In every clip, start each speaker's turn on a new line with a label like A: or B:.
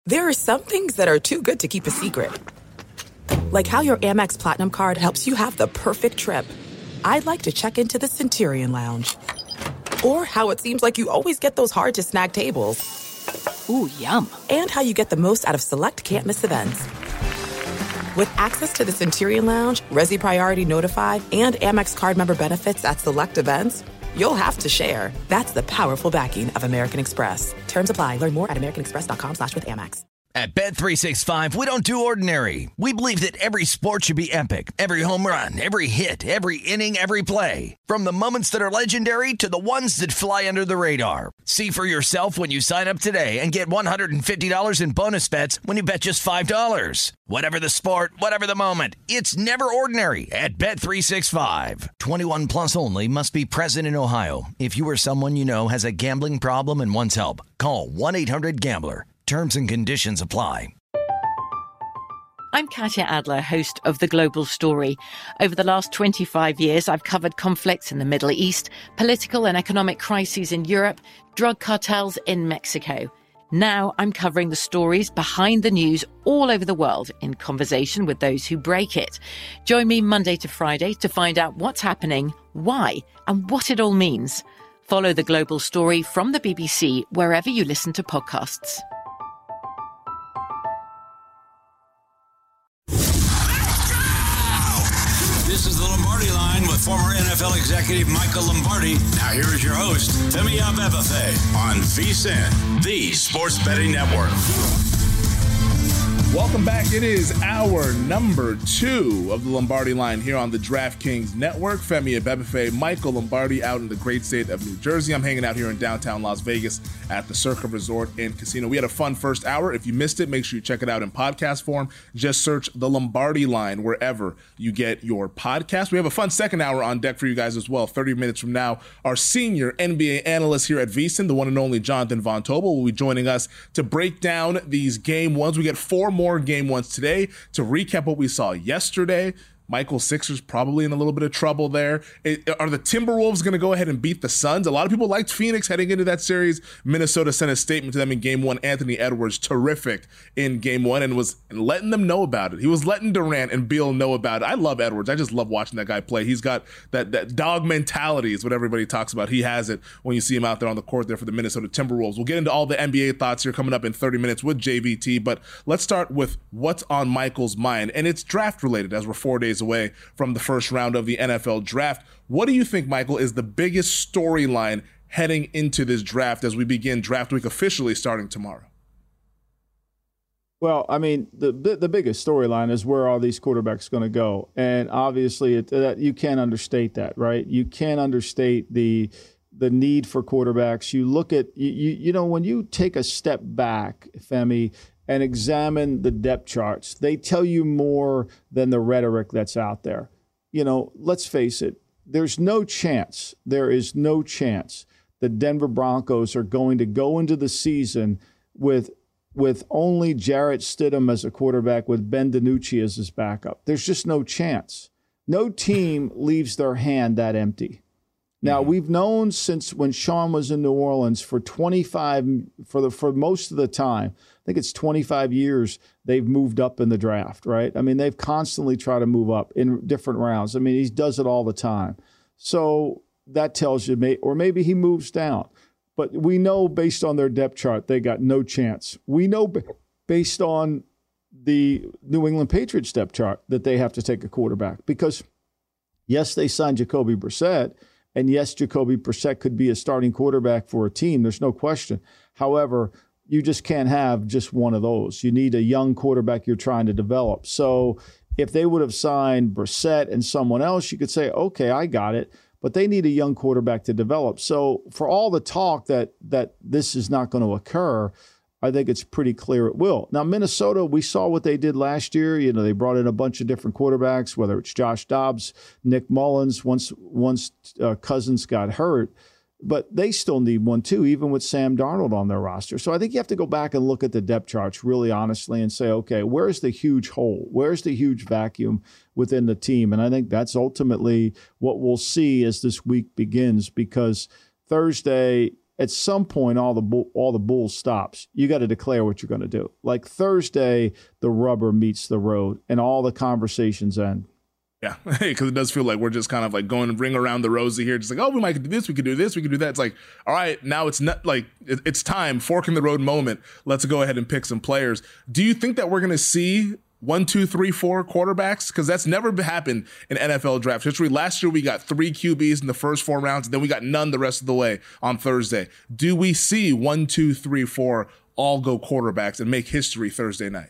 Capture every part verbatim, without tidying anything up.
A: There are some things that are too good to keep a secret. Like how your Amex Platinum card helps you have the perfect trip. I'd like to check into the Centurion Lounge. Or how it seems like you always get those hard-to-snag tables.
B: Ooh, yum.
A: And how you get the most out of select can't-miss events. With access to the Centurion Lounge, Resi Priority Notified, and Amex card member benefits at select events, you'll have to share. That's the powerful backing of American Express. Terms apply. Learn more at americanexpress.com slash with Amex.
C: At Bet three sixty-five, we don't do ordinary. We believe that every sport should be epic. Every home run, every hit, every inning, every play. From the moments that are legendary to the ones that fly under the radar. See for yourself when you sign up today and get one hundred fifty dollars in bonus bets when you bet just five dollars. Whatever the sport, whatever the moment, it's never ordinary at Bet three sixty-five. twenty-one plus only. Must be present in Ohio. If you or someone you know has a gambling problem and wants help, call one eight hundred gambler. Terms and conditions apply.
B: I'm Katya Adler, host of The Global Story. Over the last twenty-five years, I've covered conflicts in the Middle East, political and economic crises in Europe, drug cartels in Mexico. Now I'm covering the stories behind the news all over the world in conversation with those who break it. Join me Monday to Friday to find out what's happening, why, and what it all means. Follow The Global Story from the B B C wherever you listen to podcasts.
D: This is the Lombardi Line with former N F L executive Michael Lombardi. Now here is your host, Femi Abebefe, on VSiN, the Sports Betting Network.
E: Welcome back. It is hour number two of the Lombardi Line here on the DraftKings Network. Femi Abebefe, Michael Lombardi out in the great state of New Jersey. I'm hanging out here in downtown Las Vegas at the Circa Resort and Casino. We had a fun first hour. If you missed it, make sure you check it out in podcast form. Just search the Lombardi Line wherever you get your podcast. We have a fun second hour on deck for you guys as well. thirty minutes from now, our senior N B A analyst here at VSiN, the one and only Jonathan Von Tobel, will be joining us to break down these game ones. We get four more more game ones today to recap what we saw yesterday. Michael, Sixers probably in a little bit of trouble there. It, are the Timberwolves going to go ahead and beat the Suns? A lot of people liked Phoenix heading into that series. Minnesota sent a statement to them in game one. Anthony Edwards, terrific in game one, and was letting them know about it. He was letting Durant and Beal know about it. I love Edwards. I just love watching that guy play. He's got that, that dog mentality is what everybody talks about. He has it when you see him out there on the court there for the Minnesota Timberwolves. We'll get into all the N B A thoughts here coming up in thirty minutes with J V T, but let's start with what's on Michael's mind, and it's draft related as we're four days away from the first round of the N F L draft. What do you think, Michael, is the biggest storyline heading into this draft as we begin draft week officially starting tomorrow?
F: Well, I mean, the the biggest storyline is where are these quarterbacks going to go? And obviously, it, that you can't understate that, right? You can't understate the the need for quarterbacks. You look at, you, you, you know, when you take a step back, Femi, and examine the depth charts, they tell you more than the rhetoric that's out there. You know, let's face it, there's no chance, there is no chance the Denver Broncos are going to go into the season with with only Jarrett Stidham as a quarterback, with Ben DiNucci as his backup. There's just no chance. No team leaves their hand that empty. Now, we've known since when Sean was in New Orleans for twenty-five, for the for most of the time, I think it's twenty-five years, they've moved up in the draft, right? I mean, they've constantly tried to move up in different rounds. I mean, he does it all the time. So that tells you, or maybe he moves down. But we know based on their depth chart, they got no chance. We know based on the New England Patriots depth chart that they have to take a quarterback because, yes, they signed Jacoby Brissett. And yes, Jacoby Brissett could be a starting quarterback for a team. There's no question. However, you just can't have just one of those. You need a young quarterback you're trying to develop. So if they would have signed Brissett and someone else, you could say, okay, I got it. But they need a young quarterback to develop. So for all the talk that that this is not going to occur, I think it's pretty clear it will. Now, Minnesota, we saw what they did last year. You know, they brought in a bunch of different quarterbacks, whether it's Josh Dobbs, Nick Mullins, once once uh, Cousins got hurt. But they still need one, too, even with Sam Darnold on their roster. So I think you have to go back and look at the depth charts really honestly and say, okay, where's the huge hole? Where's the huge vacuum within the team? And I think that's ultimately what we'll see as this week begins, because Thursday, at some point, all the bull, all the bull stops. You got to declare what you're going to do. Like Thursday, the rubber meets the road, and all the conversations end.
E: Yeah, because it does feel like we're just kind of like going ring around the rosy here, just like, oh, we might do this, we could do this, we could do that. It's like, all right, now it's not like it's time, fork in the road moment. Let's go ahead and pick some players. Do you think that we're going to see one, two, three, four quarterbacks? Because that's never happened in N F L draft history. Last year, we got three Q Bs in the first four rounds, and then we got none the rest of the way on Thursday. Do we see one, two, three, four all go quarterbacks and make history Thursday night?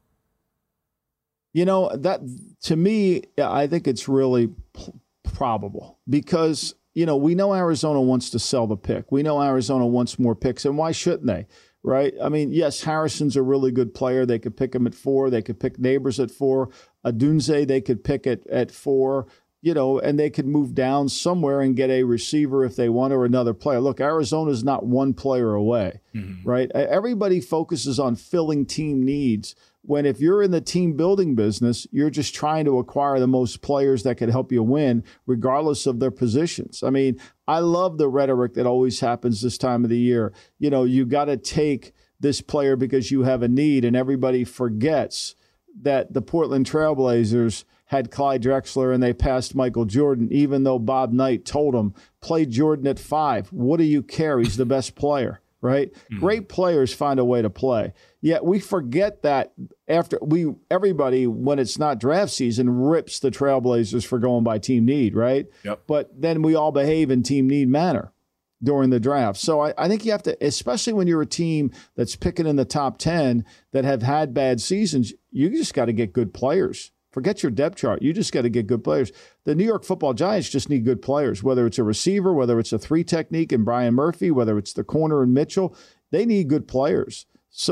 F: You know, that to me, I think it's really p- probable because, you know, we know Arizona wants to sell the pick. We know Arizona wants more picks, and why shouldn't they? Right? I mean, yes, Harrison's a really good player. They could pick him at four. They could pick Neighbors at four. Adunze, they could pick at, at four, you know, and they could move down somewhere and get a receiver if they want or another player. Look, Arizona's not one player away, mm-hmm. right? Everybody focuses on filling team needs when if you're in the team building business, you're just trying to acquire the most players that could help you win, regardless of their positions. I mean, I love the rhetoric that always happens this time of the year. You know, you got to take this player because you have a need, and everybody forgets that the Portland Trailblazers had Clyde Drexler and they passed Michael Jordan, even though Bob Knight told them, play Jordan at five. What do you care? He's the best player. Right? Mm-hmm. Great players find a way to play. Yet we forget that after we, everybody, when it's not draft season, rips the Trailblazers for going by team need, right?
E: Yep.
F: But then we all behave in team need manner during the draft. So I, I think you have to, especially when you're a team that's picking in the top ten that have had bad seasons, you just got to get good players. Forget your depth chart. You just got to get good players. The New York Football Giants just need good players, whether it's a receiver, whether it's a three technique and Brian Murphy, whether it's the corner and Mitchell. They need good players.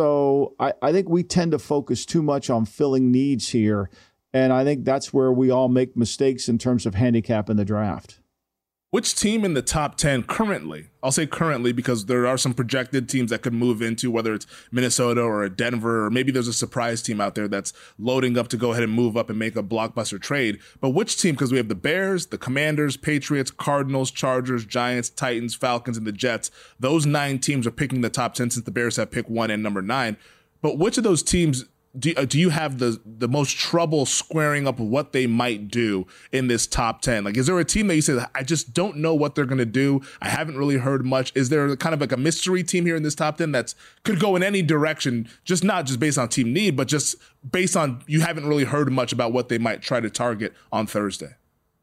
F: So I, I think we tend to focus too much on filling needs here, and I think that's where we all make mistakes in terms of handicapping the draft.
E: Which team in the top ten currently, I'll say currently because there are some projected teams that could move into, whether it's Minnesota or a Denver, or maybe there's a surprise team out there that's loading up to go ahead and move up and make a blockbuster trade. But which team, because we have the Bears, the Commanders, Patriots, Cardinals, Chargers, Giants, Titans, Falcons, and the Jets. Those nine teams are picking the top ten since the Bears have picked one and number nine. But which of those teams Do, uh, do you have the the most trouble squaring up what they might do in this top ten? Like, is there a team that you say, I just don't know what they're going to do? I haven't really heard much. Is there kind of like a mystery team here in this top ten that's could go in any direction, just not just based on team need, but just based on you haven't really heard much about what they might try to target on Thursday?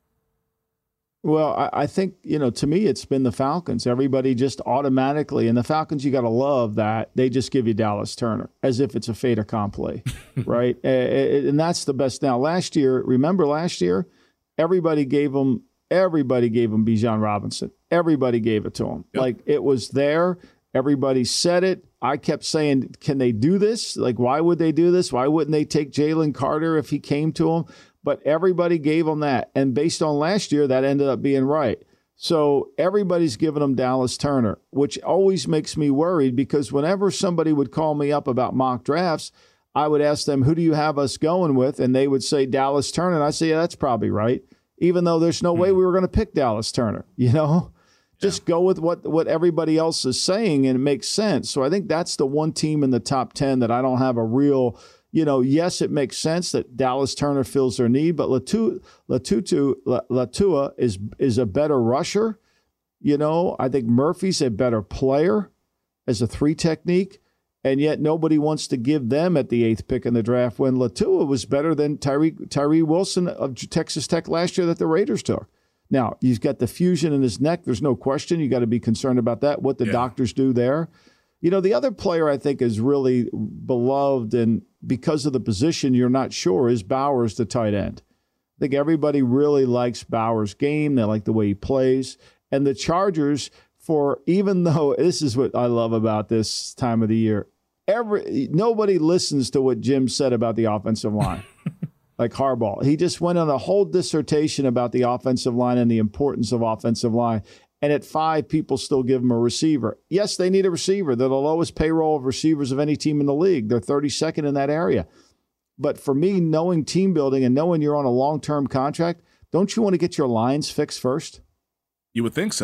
F: Well, I, I think, you know, to me, it's been the Falcons. Everybody just automatically, and the Falcons, you got to love that they just give you Dallas Turner as if it's a fait accompli, right? And, and that's the best. Now, last year, remember last year, everybody gave them, everybody gave them Bijan Robinson. Everybody gave it to him. Yep. Like, it was there. Everybody said it. I kept saying, can they do this? Like, why would they do this? Why wouldn't they take Jalen Carter if he came to them? But everybody gave them that. And based on last year, that ended up being right. So everybody's giving them Dallas Turner, which always makes me worried because whenever somebody would call me up about mock drafts, I would ask them, who do you have us going with? And they would say Dallas Turner. And I say, yeah, that's probably right. Even though there's no way we were going to pick Dallas Turner, you know? Just yeah. go with what, what everybody else is saying, and it makes sense. So I think that's the one team in the top ten that I don't have a real, you know, yes, it makes sense that Dallas Turner fills their need, but Latu, Latutu, Latua is is a better rusher. You know, I think Murphy's a better player as a three technique, and yet nobody wants to give them at the eighth pick in the draft when Latua was better than Tyree, Tyree Wilson of Texas Tech last year that the Raiders took. Now, he's got the fusion in his neck. There's no question. You got to be concerned about that, what the yeah. doctors do there. You know, the other player I think is really beloved, and because of the position you're not sure, is Bowers, the tight end. I think everybody really likes Bowers' game. They like the way he plays. And the Chargers, for even though this is what I love about this time of the year, every nobody listens to what Jim said about the offensive line. Like Harbaugh. He just went on a whole dissertation about the offensive line and the importance of offensive line. And at five, people still give him a receiver. Yes, they need a receiver. They're the lowest payroll of receivers of any team in the league. They're thirty-second in that area. But for me, knowing team building and knowing you're on a long-term contract, don't you want to get your lines fixed first?
E: You would think so.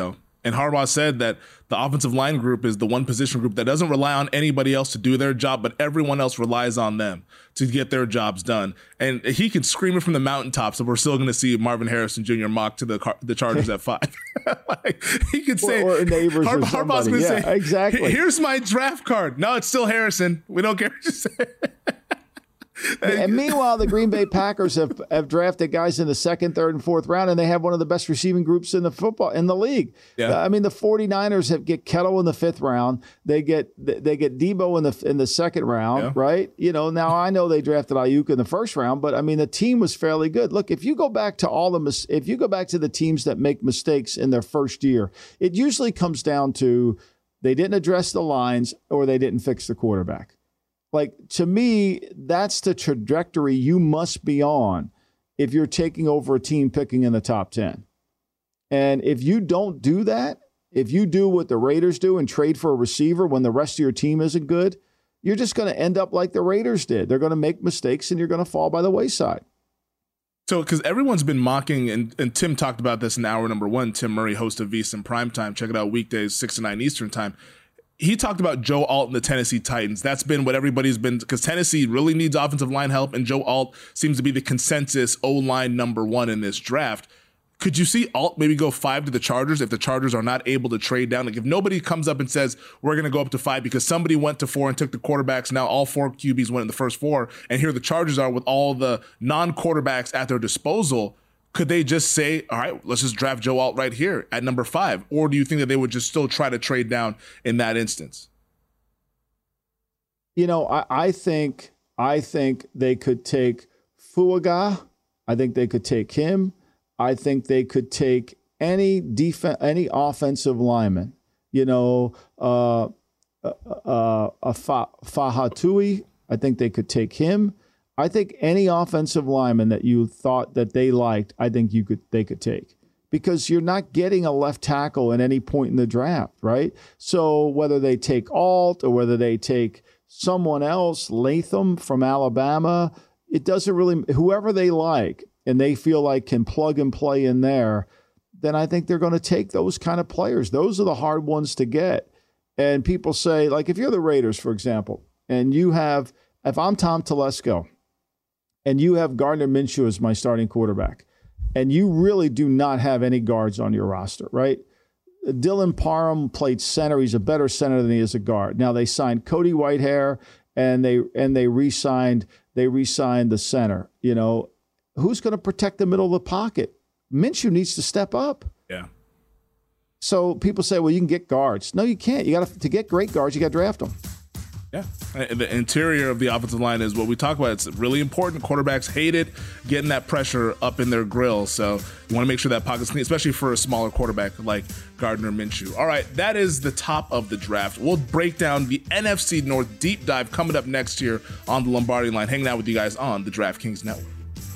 E: And Harbaugh said that the offensive line group is the one position group that doesn't rely on anybody else to do their job, but everyone else relies on them to get their jobs done. And he can scream it from the mountaintops, and we're still going to see Marvin Harrison Junior mock to the Car- the Chargers at five. Like, he could say,
F: or, or neighbors
E: Har-
F: or
E: Harbaugh's going to
F: yeah,
E: say,
F: exactly.
E: Here's my draft card. No, it's still Harrison. We don't care what you say.
F: And meanwhile, the Green Bay Packers have, have drafted guys in the second, third, and fourth round, and they have one of the best receiving groups in the football in the league. Yeah. I mean, the 49ers have get Kettle in the fifth round. They get they get Debo in the in the second round, yeah. right? You know, now I know they drafted Ayuk in the first round, but I mean, the team was fairly good. Look, if you go back to all the mis- if you go back to the teams that make mistakes in their first year, it usually comes down to they didn't address the lines or they didn't fix the quarterback. Like, to me, that's the trajectory you must be on if you're taking over a team picking in the top ten. And if you don't do that, if you do what the Raiders do and trade for a receiver when the rest of your team isn't good, you're just going to end up like the Raiders did. They're going to make mistakes and you're going to fall by the wayside.
E: So, because everyone's been mocking, and, and Tim talked about this in hour number one, Tim Murray, host of VSiN Primetime. Check it out weekdays, six to nine Eastern time. He talked about Joe Alt and the Tennessee Titans. That's been what everybody's been, because Tennessee really needs offensive line help, and Joe Alt seems to be the consensus O-line number one in this draft. Could you see Alt maybe go five to the Chargers if the Chargers are not able to trade down? Like, if nobody comes up and says, we're going to go up to five because somebody went to four and took the quarterbacks, now all four Q Bs went in the first four, and here the Chargers are with all the non-quarterbacks at their disposal, could they just say, all right, let's just draft Joe Alt right here at number five? Or do you think that they would just still try to trade down in that instance?
F: You know, I, I think I think they could take Fuaga. I think they could take him. I think they could take any defense, any offensive lineman. You know, uh, uh, uh, a Fa- Fahatui. I think they could take him. I think any offensive lineman that you thought that they liked, I think you could they could take, because you're not getting a left tackle at any point in the draft, right? So whether they take Alt or whether they take someone else, Latham from Alabama, it doesn't really, whoever they like and they feel like can plug and play in there, then I think they're going to take those kind of players. Those are the hard ones to get. And people say, like, if you're the Raiders, for example, and you have, if I'm Tom Telesco, and you have Gardner Minshew as my starting quarterback, and you really do not have any guards on your roster, right? Dylan Parham played center. He's a better center than he is a guard. Now they signed Cody Whitehair, and they and they re-signed they re-signed the center. You know, who's going to protect the middle of the pocket? Minshew needs to step up.
E: Yeah.
F: So people say, well, you can get guards. No, you can't. You got to to get great guards. You got to draft them.
E: Yeah, the interior of the offensive line is what we talk about. It's really important. Quarterbacks hate it, getting that pressure up in their grill. So you want to make sure that pocket's clean, especially for a smaller quarterback like Gardner Minshew. All right, that is the top of the draft. We'll break down the N F C North deep dive coming up next year on the Lombardi Line. Hanging out with you guys on the DraftKings Network.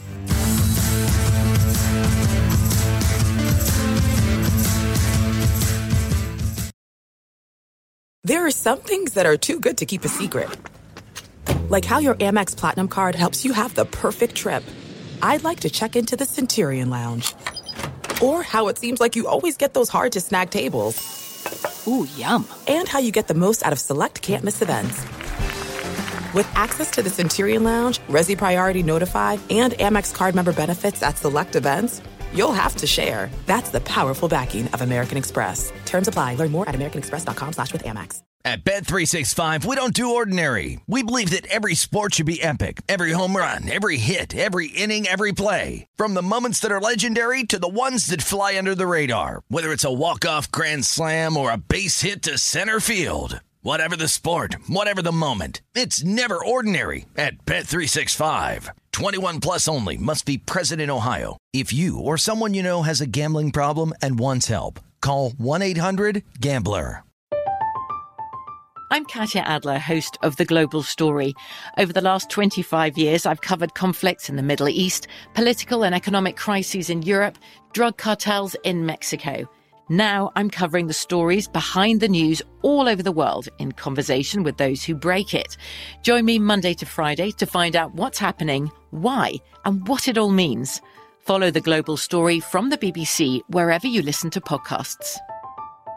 A: There are some things that are too good to keep a secret. Like how your Amex Platinum card helps you have the perfect trip. I'd like to check into the Centurion Lounge. Or how it seems like you always get those hard-to-snag tables.
B: Ooh, yum.
A: And how you get the most out of select can't-miss events. With access to the Centurion Lounge, Resi Priority Notified, and Amex card member benefits at select events, you'll have to share. That's the powerful backing of American Express. Terms apply. Learn more at americanexpress.com slash with Amex.
C: At Bet three sixty-five, we don't do ordinary. We believe that every sport should be epic. Every home run, every hit, every inning, every play. From the moments that are legendary to the ones that fly under the radar. Whether it's a walk-off grand slam or a base hit to center field. Whatever the sport, whatever the moment, it's never ordinary at Bet three sixty-five. twenty-one plus only. Must be present in Ohio. If you or someone you know has a gambling problem and wants help, call one eight hundred gambler.
B: I'm Katya Adler, host of The Global Story. Over the last twenty-five years, I've covered conflicts in the Middle East, political and economic crises in Europe, drug cartels in Mexico. Now I'm covering the stories behind the news all over the world in conversation with those who break it. Join me Monday to Friday to find out what's happening, why, and what it all means. Follow The Global Story from the B B C wherever you listen to podcasts.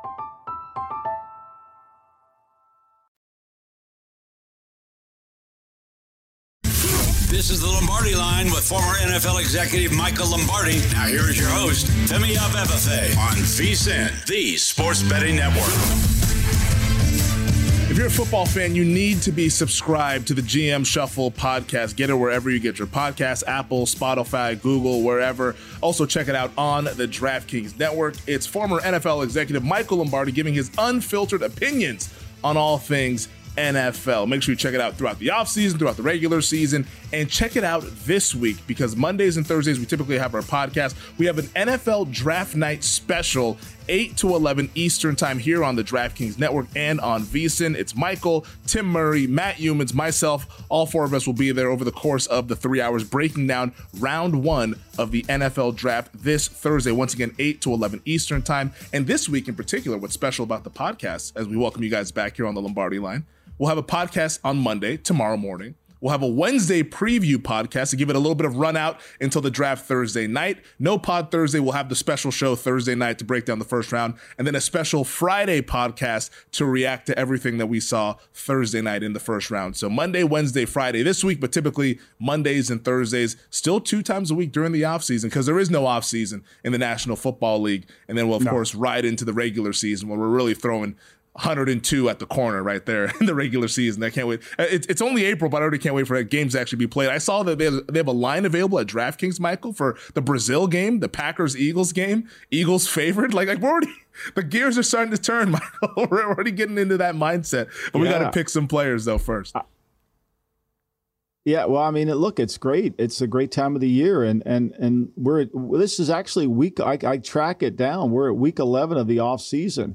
D: This is the Lombardi Line with former N F L executive Michael Lombardi. Now here is your host, Femi Abebefe, on VSiN, the Sports Betting Network.
E: If you're a football fan, you need to be subscribed to the G M Shuffle podcast. Get it wherever you get your podcasts, Apple, Spotify, Google, wherever. Also check it out on the DraftKings Network. It's former N F L executive Michael Lombardi giving his unfiltered opinions on all things N F L. Make sure you check it out throughout the offseason, throughout the regular season, and check it out this week because Mondays and Thursdays we typically have our podcast. We have an N F L Draft Night special, eight to eleven Eastern time here on the DraftKings Network and on VSiN. It's Michael, Tim Murray, Matt Youmans, myself. All four of us will be there over the course of the three hours breaking down round one of the N F L Draft this Thursday. Once again, eight to eleven Eastern time. And this week in particular, what's special about the podcast as we welcome you guys back here on the Lombardi Line, we'll have a podcast on Monday, tomorrow morning. We'll have a Wednesday preview podcast to give it a little bit of run out until the draft Thursday night. No pod Thursday. We'll have the special show Thursday night to break down the first round. And then a special Friday podcast to react to everything that we saw Thursday night in the first round. So Monday, Wednesday, Friday this week, but typically Mondays and Thursdays, still two times a week during the offseason because there is no offseason in the National Football League. And then we'll, of no. course, ride into the regular season where we're really throwing one hundred two at the corner right there in the regular season. I can't wait. It's, it's only April, but I already can't wait for games to actually be played. I saw that they have, they have a line available at DraftKings, Michael, for the Brazil game, the Packers-Eagles game. Eagles favored. Like, like we're already, the gears are starting to turn, Michael. We're already getting into that mindset. But yeah. We got to pick some players, though, first. Uh,
F: yeah, well, I mean, look, it's great. It's a great time of the year. And and and we're this is actually week, I, I track it down. We're at week eleven of the offseason.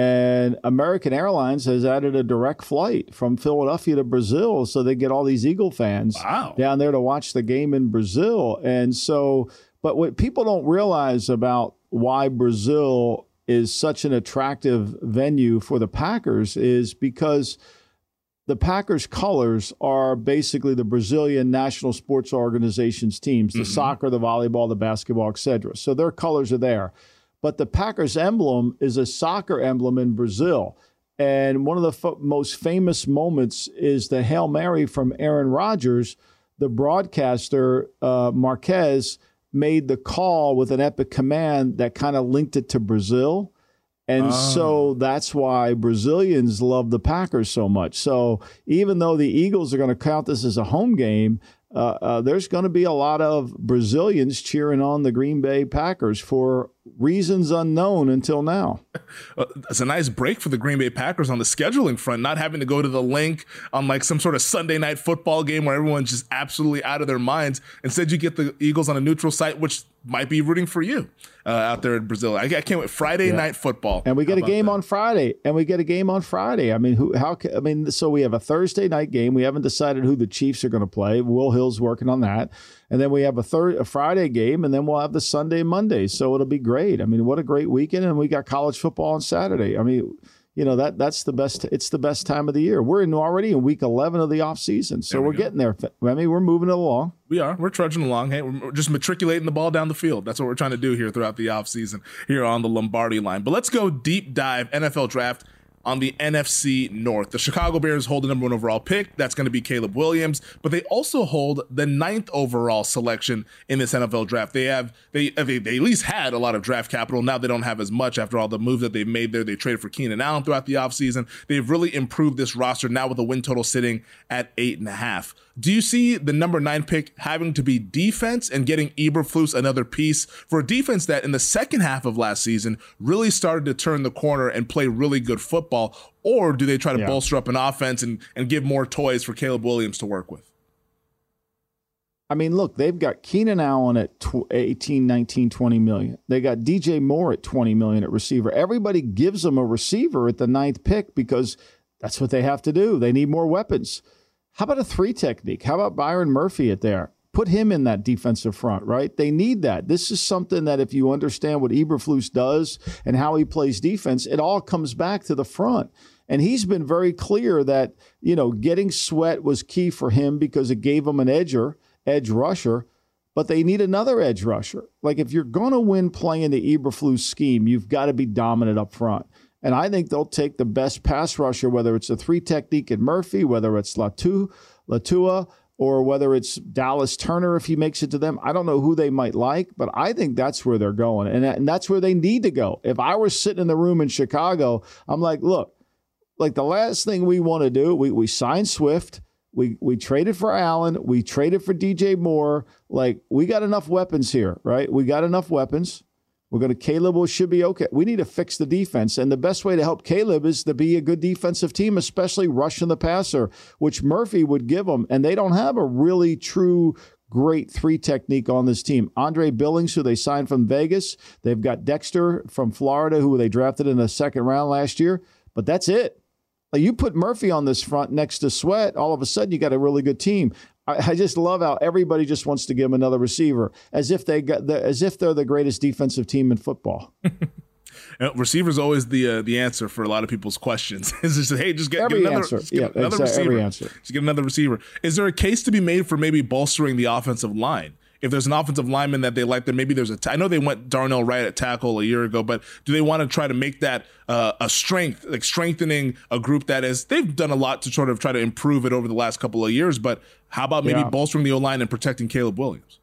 F: And American Airlines has added a direct flight from Philadelphia to Brazil so they get all these Eagle fans
E: wow.
F: down there to watch the game in Brazil. And so, but what people don't realize about why Brazil is such an attractive venue for the Packers is because the Packers colors are basically the Brazilian national sports organization's teams, the mm-hmm. soccer, the volleyball, the basketball, et cetera. So their colors are there. But the Packers emblem is a soccer emblem in Brazil. And one of the f- most famous moments is the Hail Mary from Aaron Rodgers. The broadcaster, uh, Marquez, made the call with an epic command that kind of linked it to Brazil. And oh. so that's why Brazilians love the Packers so much. So even though the Eagles are going to count this as a home game, uh, uh, there's going to be a lot of Brazilians cheering on the Green Bay Packers for reasons unknown until now.
E: It's a nice break for the Green Bay Packers on the scheduling front, not having to go to the link on like some sort of Sunday night football game where everyone's just absolutely out of their minds. Instead, you get the Eagles on a neutral site, which might be rooting for you uh, out there in Brazil. I, I can't wait. Friday yeah. night football.
F: And we get a game
E: that?
F: on Friday. And we get a game on Friday. I mean, who? How? I mean, so we have a Thursday night game. We haven't decided who the Chiefs are going to play. Will Hill's working on that. And then we have a third, a Friday game, and then we'll have the Sunday, Monday. So it'll be great. I mean, what a great weekend. And we got college football on Saturday. I mean, you know, that that's the best. It's the best time of the year. We're in already in week eleven of the offseason. So we we're go. getting there. I mean, we're moving it along.
E: We are. We're trudging along. Hey, we're just matriculating the ball down the field. That's what we're trying to do here throughout the offseason here on the Lombardi Line. But let's go deep dive N F L draft on the N F C North. The Chicago Bears hold the number one overall pick. That's going to be Caleb Williams. But they also hold the ninth overall selection in this N F L draft. They have they, they they at least had a lot of draft capital. Now they don't have as much after all the moves that they've made there. They traded for Keenan Allen throughout the offseason. They've really improved this roster now with a win total sitting at eight and a half. Do you see the number nine pick having to be defense and getting Eberflus another piece for a defense that in the second half of last season really started to turn the corner and play really good football? Or do they try to yeah. bolster up an offense and, and give more toys for Caleb Williams to work with?
F: I mean, look, they've got Keenan Allen at eighteen, nineteen, twenty million. They got D J Moore at twenty million at receiver. Everybody gives them a receiver at the ninth pick because that's what they have to do. They need more weapons. How about a three technique? How about Byron Murphy at there? Put him in that defensive front, right? They need that. This is something that if you understand what Eberflus does and how he plays defense, it all comes back to the front. And he's been very clear that, you know, getting Sweat was key for him because it gave him an edger, edge rusher, but they need another edge rusher. Like if you're going to win playing the Eberflus scheme, you've got to be dominant up front. And I think they'll take the best pass rusher, whether it's a three technique in Murphy, whether it's Latu, Latua, or whether it's Dallas Turner if he makes it to them. I don't know who they might like, but I think that's where they're going, and, and that's where they need to go. If I were sitting in the room in Chicago, I'm like, look, like the last thing we want to do, we, we signed Swift, we we traded for Allen, we traded for D J Moore. Like, we got enough weapons here, right? We got enough weapons. We're going to, Caleb should be okay. We need to fix the defense. And the best way to help Caleb is to be a good defensive team, especially rushing the passer, which Murphy would give them. And they don't have a really true great three technique on this team. Andre Billings, who they signed from Vegas. They've got Dexter from Florida, who they drafted in the second round last year. But that's it. Like, you put Murphy on this front next to Sweat, all of a sudden you got a really good team. I just love how everybody just wants to give them another receiver, as if they got the, as if they're the greatest defensive team in football.
E: You know, receiver's always the uh, the answer for a lot of people's questions. It's just, hey, just get,
F: every
E: get another,
F: answer.
E: just get
F: Yeah,
E: another
F: exactly,
E: receiver.
F: every answer.
E: Just get another receiver. Is there a case to be made for maybe bolstering the offensive line? If there's an offensive lineman that they like, then maybe there's a t- I know they went Darnell Wright at tackle a year ago, but do they want to try to make that uh, a strength, like strengthening a group that is, they've done a lot to sort of try to improve it over the last couple of years, but how about maybe
F: Yeah.
E: bolstering the O-line and protecting Caleb Williams?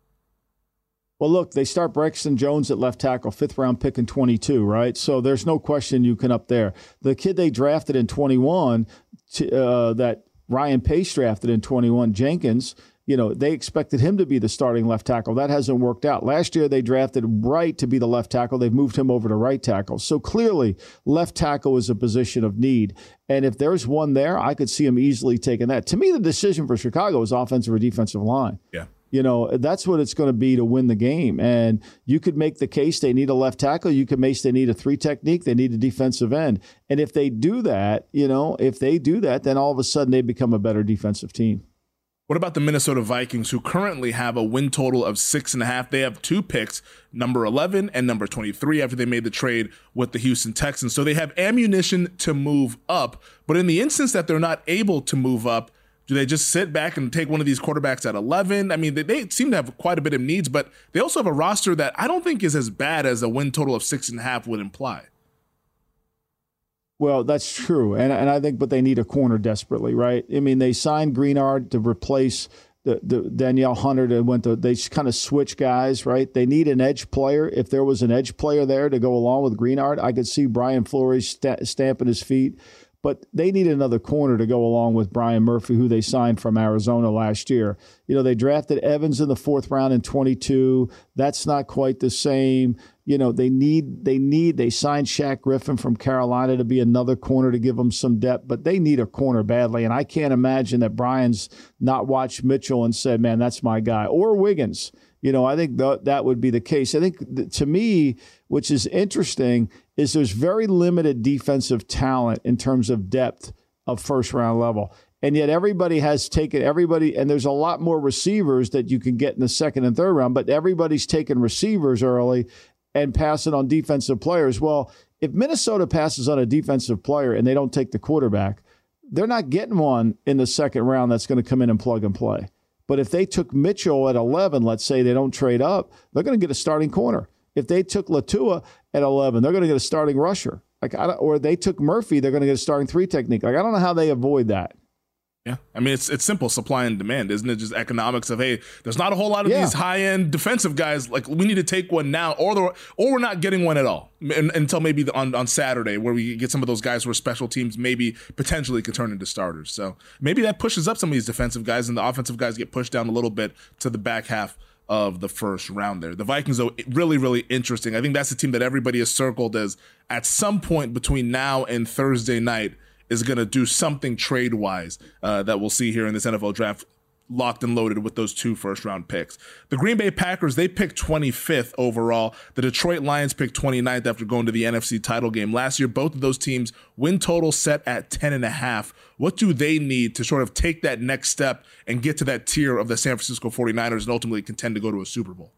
F: Well, look, they start Braxton Jones at left tackle, fifth round pick in twenty-two, right? So there's no question you can up there. The kid they drafted in twenty-one, uh, that Ryan Pace drafted in twenty-one, Jenkins, you know, they expected him to be the starting left tackle. That hasn't worked out. Last year, they drafted Wright to be the left tackle. They've moved him over to right tackle. So clearly, left tackle is a position of need. And if there's one there, I could see him easily taking that. To me, the decision for Chicago is offensive or defensive line.
E: Yeah.
F: You know, that's what it's going to be to win the game. And you could make the case they need a left tackle. You could make they need a three technique. They need a defensive end. And if they do that, you know, if they do that, then all of a sudden they become a better defensive team.
E: What about the Minnesota Vikings, who currently have a win total of six and a half? They have two picks, number eleven and number twenty-three, after they made the trade with the Houston Texans. So they have ammunition to move up. But in the instance that they're not able to move up, do they just sit back and take one of these quarterbacks at eleven? I mean, they, they seem to have quite a bit of needs, but they also have a roster that I don't think is as bad as a win total of six and a half would imply.
F: Well, that's true. And and I think, but they need a corner desperately, right? I mean, they signed Greenard to replace the, the Danielle Hunter that went to, they kind of switch guys, right? They need an edge player. If there was an edge player there to go along with Greenard, I could see Brian Flores st- stamping his feet. But they need another corner to go along with Brian Murphy, who they signed from Arizona last year. You know, they drafted Evans in the fourth round in twenty-two. That's not quite the same. You know, they need, they need, they signed Shaq Griffin from Carolina to be another corner to give them some depth, but they need a corner badly. And I can't imagine that Brian's not watched Mitchell and said, man, that's my guy. Or Wiggins. You know, I think th- that would be the case. I think th- to me, which is interesting, is there's very limited defensive talent in terms of depth of first round level. And yet everybody has taken everybody, and there's a lot more receivers that you can get in the second and third round, but everybody's taken receivers early and passing on defensive players. Well, if Minnesota passes on a defensive player and they don't take the quarterback, they're not getting one in the second round that's going to come in and plug and play. But if they took Mitchell at eleven, let's say they don't trade up, they're going to get a starting corner. If they took Latua at eleven, they're going to get a starting rusher. Like, I don't, or they took Murphy, they're going to get a starting three technique. Like, I don't know how they avoid that.
E: Yeah, I mean, it's it's simple supply and demand, isn't it? Just economics of, hey, there's not a whole lot of
F: yeah.
E: these high-end defensive guys. Like, we need to take one now, or the, or we're not getting one at all and, until maybe the, on, on Saturday, where we get some of those guys who are special teams, maybe potentially could turn into starters. So maybe that pushes up some of these defensive guys, and the offensive guys get pushed down a little bit to the back half of the first round there. The Vikings, though, really, really interesting. I think that's the team that everybody has circled as at some point between now and Thursday night is going to do something trade-wise uh, that we'll see here in this N F L draft, locked and loaded with those two first-round picks. The Green Bay Packers, they picked twenty-fifth overall. The Detroit Lions picked twenty-ninth after going to the N F C title game last year. Both of those teams win total set at ten and a half. What do they need to sort of take that next step and get to that tier of the San Francisco forty-niners and ultimately contend to go to a Super Bowl?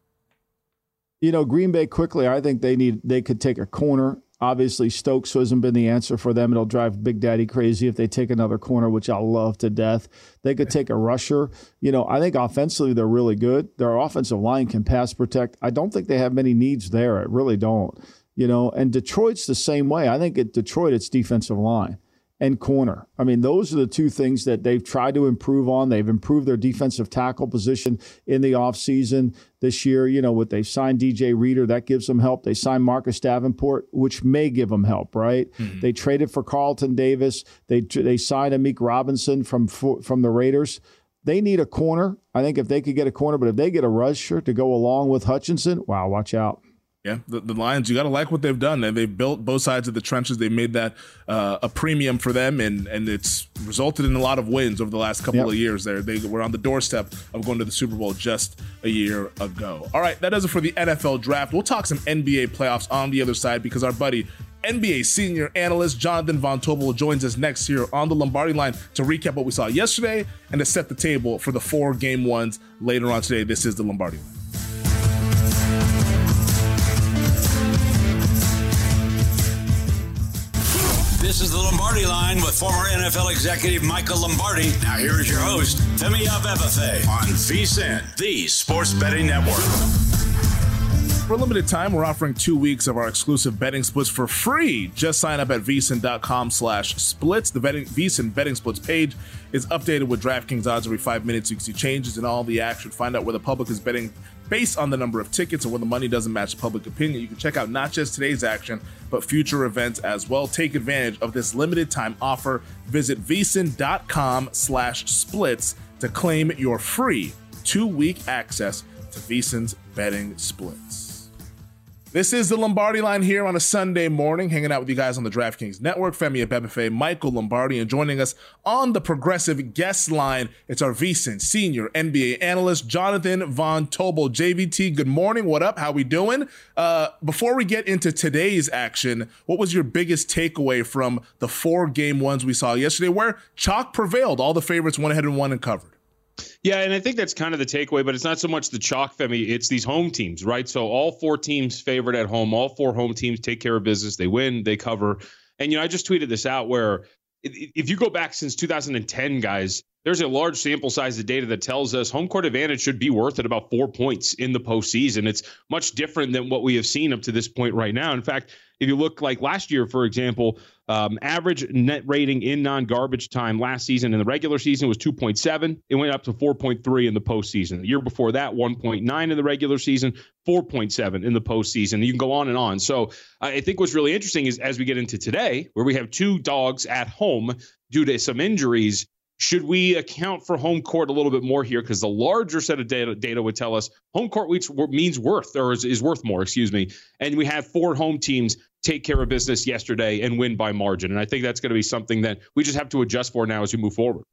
F: You know, Green Bay quickly, I think they need, they could take a corner. Obviously, Stokes hasn't been the answer for them. It'll drive Big Daddy crazy if they take another corner, which I love to death. They could take a rusher. You know, I think offensively they're really good. Their offensive line can pass protect. I don't think they have many needs there. I really don't. You know, and Detroit's the same way. I think at Detroit it's defensive line. and corner. I mean, those are the two things that they've tried to improve on. They've improved their defensive tackle position in the offseason this year. You know, what they've signed D J Reader, that gives them help. They signed Marcus Davenport, which may give them help, right? Mm-hmm. They traded for Carlton Davis. They they signed Amik Robinson from from the Raiders. They need a corner. I think if they could get a corner, but if they get a rusher to go along with Hutchinson, wow, watch out.
E: Yeah, the, the Lions, you got to like what they've done. And they've built both sides of the trenches. They made that uh, a premium for them, and and it's resulted in a lot of wins over the last couple yep. of years. There, They were on the doorstep of going to the Super Bowl just a year ago. All right, that does it for the N F L draft. We'll talk some N B A playoffs on the other side because our buddy, N B A senior analyst Jonathan Von Tobel, joins us next here on the Lombardi Line to recap what we saw yesterday and to set the table for the four game ones later on today. This is the Lombardi Line.
D: This is the Lombardi Line with former N F L executive Michael Lombardi. Now here is your host, Femi Abebefe, on VSiN, the Sports Betting Network.
E: For a limited time, we're offering two weeks of our exclusive betting splits for free. Just sign up at vsin.com slash splits. The betting, VSiN betting splits page is updated with DraftKings odds every five minutes. You can see changes in all the action. Find out where the public is betting based on the number of tickets and when the money doesn't match public opinion. You can check out not just today's action, but future events as well. Take advantage of this limited time offer. Visit vsin.com slash splits to claim your free two-week access to VSiN's betting splits. This is the Lombardi Line here on a Sunday morning, hanging out with you guys on the DraftKings Network. Femi Abebefe, Michael Lombardi, and joining us on the Progressive Guest Line, it's our VSiN senior N B A analyst, Jonathan Von Tobel. J V T, good morning. What up? How we doing? Uh, before we get into today's action, what was your biggest takeaway from the four game ones we saw yesterday, where chalk prevailed? All the favorites went ahead and won and covered.
G: Yeah, and I think that's kind of the takeaway, but it's not so much the chalk, Femi. It's these home teams, right? So all four teams favored at home. All four home teams take care of business. They win, they cover. And, you know, I just tweeted this out where if you go back since two thousand ten, guys, there's a large sample size of data that tells us home court advantage should be worth at about four points in the postseason. It's much different than what we have seen up to this point right now. In fact, if you look like last year, for example, um, average net rating in non-garbage time last season in the regular season was two point seven. It went up to four point three in the postseason. The year before that, one point nine in the regular season, four point seven in the postseason. You can go on and on. So I think what's really interesting is as we get into today, where we have two dogs at home due to some injuries, should we account for home court a little bit more here? Because the larger set of data, data would tell us home court means worth, or is, is worth more, excuse me. And we have four home teams take care of business yesterday and win by margin. And I think that's going to be something that we just have to adjust for now as we move forward.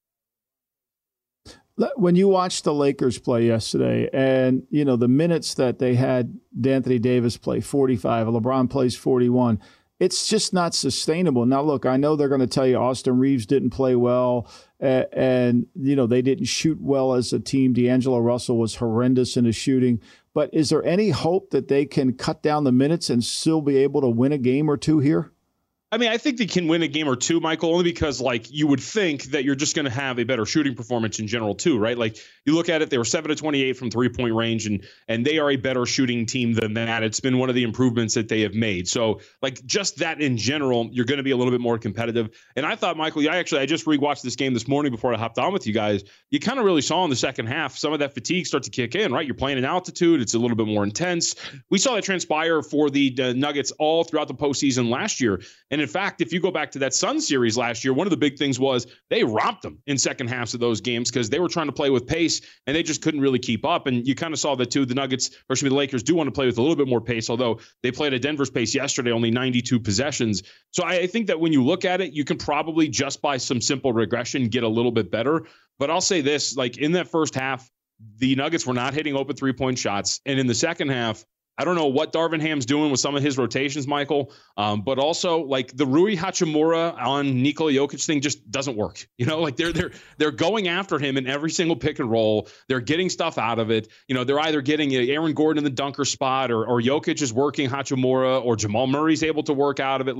F: When you watched the Lakers play yesterday and, you know, the minutes that they had D'Anthony Davis play, forty-five, LeBron plays forty-one, it's just not sustainable. Now, look, I know they're going to tell you Austin Reeves didn't play well uh, and, you know, they didn't shoot well as a team. D'Angelo Russell was horrendous in his shooting. But is there any hope that they can cut down the minutes and still be able to win a game or two here?
G: I mean, I think they can win a game or two, Michael, only because, like, you would think that you're just going to have a better shooting performance in general, too, right? Like, you look at it, they were seven to twenty-eight from three-point range, and and they are a better shooting team than that. It's been one of the improvements that they have made. So, like, just that in general, you're going to be a little bit more competitive. And I thought, Michael, I actually, I just rewatched this game this morning before I hopped on with you guys. You kind of really saw in the second half some of that fatigue start to kick in, right? You're playing in altitude. It's a little bit more intense. We saw that transpire for the uh, Nuggets all throughout the postseason last year. And in fact, if you go back to that Suns series last year, one of the big things was they romped them in second halves of those games because they were trying to play with pace and they just couldn't really keep up. And you kind of saw that too. The Nuggets, or excuse me, the Lakers do want to play with a little bit more pace, although they played at Denver's pace yesterday, only ninety-two possessions. So I think that when you look at it, you can probably just by some simple regression get a little bit better. But I'll say this, like in that first half, the Nuggets were not hitting open three-point shots. And in the second half, I don't know what Darvin Ham's doing with some of his rotations, Michael, um, but also like the Rui Hachimura on Nikola Jokic thing just doesn't work. You know, like they're they're they're going after him in every single pick and roll. They're getting stuff out of it. You know, they're either getting Aaron Gordon in the dunker spot, or or Jokic is working Hachimura, or Jamal Murray's able to work out of it. Like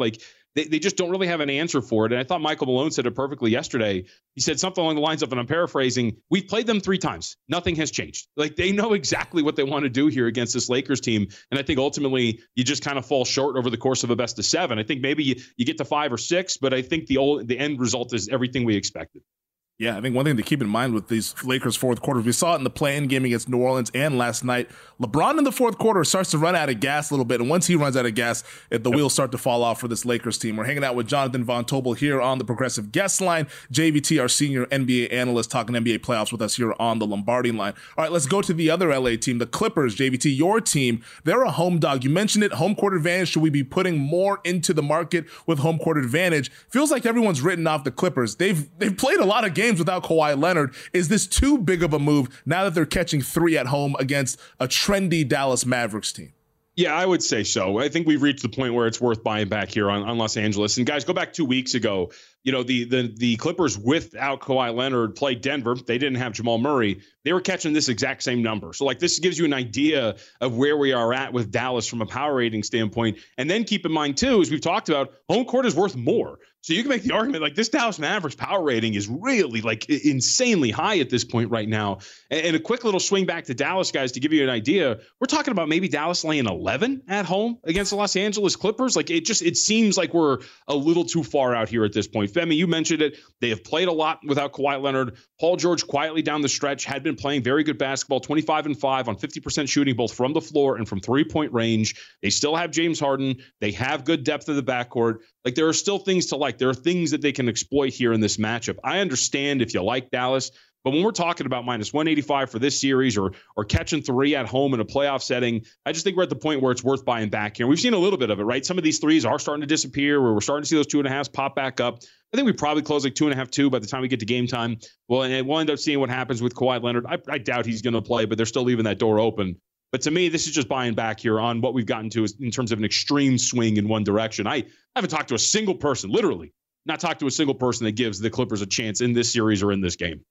G: they, they just don't really have an answer for it. And I thought Michael Malone said it perfectly yesterday. He said something along the lines of, and I'm paraphrasing, we've played them three times. Nothing has changed. Like, they know exactly what they want to do here against this Lakers team. And I think ultimately you just kind of fall short over the course of a best of seven. I think maybe you, you get to five or six, but I think the old, the end result is everything we expected.
E: Yeah, I think one thing to keep in mind with these Lakers fourth quarters, we saw it in the play-in game against New Orleans and last night. LeBron in the fourth quarter starts to run out of gas a little bit, and once he runs out of gas, the yep. wheels start to fall off for this Lakers team. We're hanging out with Jonathan Von Tobel here on the Progressive Guest Line. J V T, our senior N B A analyst, talking N B A playoffs with us here on the Lombardi Line. All right, let's go to the other L A team, the Clippers. J V T, your team, they're a home dog. You mentioned it, home court advantage. Should we be putting more into the market with home court advantage? Feels like everyone's written off the Clippers. They've they've played a lot of games without Kawhi Leonard. Is this too big of a move now that they're catching three at home against a trendy Dallas Mavericks team?
G: Yeah, I would say so. I think we've reached the point where it's worth buying back here on, on Los Angeles. And guys, go back two weeks ago. You know, the the the Clippers without Kawhi Leonard played Denver. They didn't have Jamal Murray. They were catching this exact same number. So, like, this gives you an idea of where we are at with Dallas from a power rating standpoint. And then keep in mind, too, as we've talked about, home court is worth more. So you can make the argument, like, this Dallas Mavericks power rating is really, like, insanely high at this point right now. And, and a quick little swing back to Dallas, guys, to give you an idea, we're talking about maybe Dallas laying eleven at home against the Los Angeles Clippers. Like, it just, it seems like we're a little too far out here at this point. Femi, you mentioned it. They have played a lot without Kawhi Leonard. Paul George quietly down the stretch had been playing very good basketball, twenty-five and five on fifty percent shooting both from the floor and from three-point range. They still have James Harden. They have good depth of the backcourt. Like, there are still things to like. There are things that they can exploit here in this matchup. I understand if you like Dallas, but when we're talking about minus one eighty-five for this series or or catching three at home in a playoff setting, I just think we're at the point where it's worth buying back here. We've seen a little bit of it, right? Some of these threes are starting to disappear, where we're starting to see those two and a halves pop back up. I think we probably close like two and a half, two by the time we get to game time. Well, and we'll end up seeing what happens with Kawhi Leonard. I, I doubt he's going to play, but they're still leaving that door open. But to me, this is just buying back here on what we've gotten to in terms of an extreme swing in one direction. I, I haven't talked to a single person, literally, not talked to a single person that gives the Clippers a chance in this series or in this game.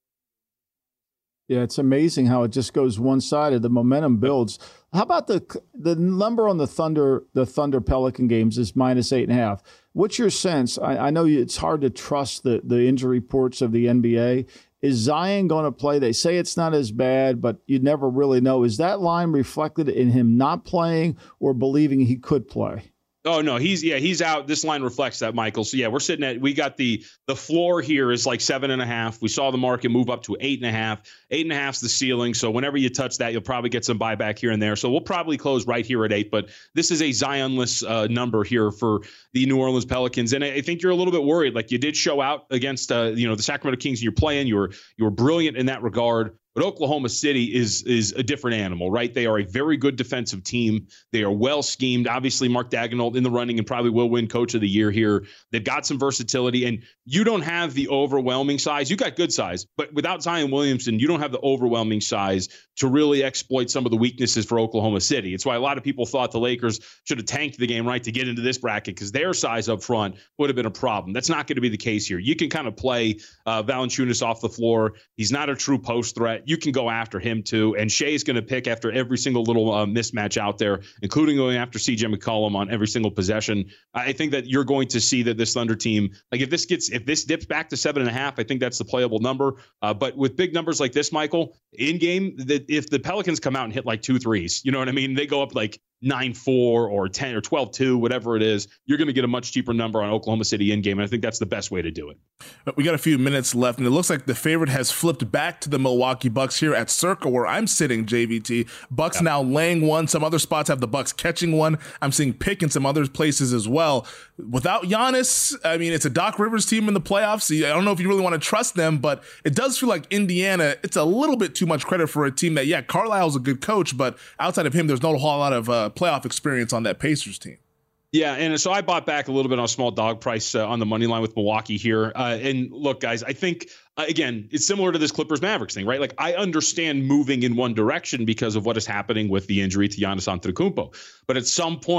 F: Yeah, it's amazing how it just goes one-sided. The momentum builds. How about the the number on the Thunder the Thunder Pelican games is minus eight and a half. What's your sense? I, I know it's hard to trust the, the injury reports of the N B A. Is Zion going to play? They say it's not as bad, but you never really know. Is that line reflected in him not playing or believing he could play?
G: Oh, no, he's yeah, he's out. This line reflects that, Michael. So, yeah, we're sitting at we got the the floor here is like seven and a half. We saw the market move up to eight and a half. Eight and a half is the ceiling. So whenever you touch that, you'll probably get some buyback here and there. So we'll probably close right here at eight. But this is a Zionless uh, number here for the New Orleans Pelicans. And I, I think you're a little bit worried. Like, you did show out against uh, you know the Sacramento Kings. You're playing. You were you were brilliant in that regard. But Oklahoma City is is a different animal, right? They are a very good defensive team. They are well schemed. Obviously, Mark Daigneault in the running and probably will win Coach of the Year here. They've got some versatility, and you don't have the overwhelming size. You got good size, but without Zion Williamson, you don't have the overwhelming size to really exploit some of the weaknesses for Oklahoma City. It's why a lot of people thought the Lakers should have tanked the game, right, to get into this bracket because their size up front would have been a problem. That's not going to be the case here. You can kind of play uh, Valanciunas off the floor. He's not a true post threat. You can go after him too. And Shea's going to pick after every single little uh, mismatch out there, including going after C J McCollum on every single possession. I think that you're going to see that this Thunder team, like if this gets, if this dips back to seven and a half, I think that's the playable number. Uh, but with big numbers like this, Michael, in game, that if the Pelicans come out and hit like two threes, you know what I mean? They go up like nine four or ten or twelve two, whatever it is, you're going to get a much cheaper number on Oklahoma City in game. And I think that's the best way to do it.
E: We got a few minutes left, and it looks like the favorite has flipped back to the Milwaukee Bucks here at Circa, where I'm sitting, J V T. Bucks yep. now laying one. Some other spots have the Bucks catching one. I'm seeing pick in some other places as well. Without Giannis, I mean, it's a Doc Rivers team in the playoffs. I don't know if you really want to trust them, but it does feel like Indiana, it's a little bit too much credit for a team that, yeah, Carlisle's a good coach, but outside of him, there's not a whole lot of uh, playoff experience on that Pacers team.
G: Yeah, and so I bought back a little bit on a small dog price uh, on the money line with Milwaukee here. Uh, and look, guys, I think, uh, again, it's similar to this Clippers-Mavericks thing, right? Like, I understand moving in one direction because of what is happening with the injury to Giannis Antetokounmpo. But at some point,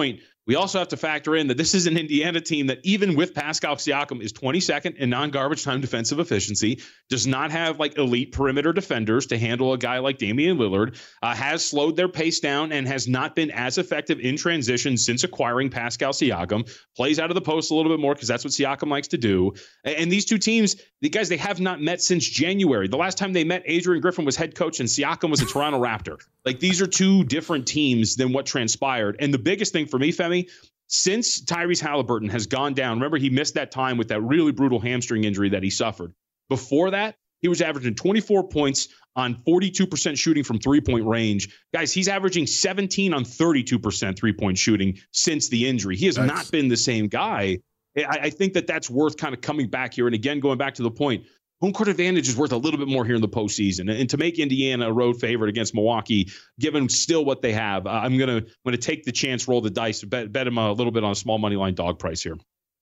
G: We also have to factor in that this is an Indiana team that even with Pascal Siakam is twenty-second in non-garbage time defensive efficiency, does not have like elite perimeter defenders to handle a guy like Damian Lillard, uh, has slowed their pace down and has not been as effective in transition since acquiring Pascal Siakam, plays out of the post a little bit more because that's what Siakam likes to do. And these two teams, the guys, they have not met since January. The last time they met, Adrian Griffin was head coach and Siakam was a Toronto Raptor. Like, these are two different teams than what transpired. And the biggest thing for me, Femi, since Tyrese Halliburton has gone down, remember he missed that time with that really brutal hamstring injury that he suffered. Before that, he was averaging twenty-four points on forty-two percent shooting from three-point range. Guys, he's averaging seventeen on thirty-two percent three-point shooting since the injury. He has nice. not been the same guy. I, I think that that's worth kind of coming back here. And again, going back to the point, home court advantage is worth a little bit more here in the postseason. And to make Indiana a road favorite against Milwaukee, given still what they have, uh, I'm going to going to take the chance, roll the dice, bet, bet him a little bit on a small money line dog price here.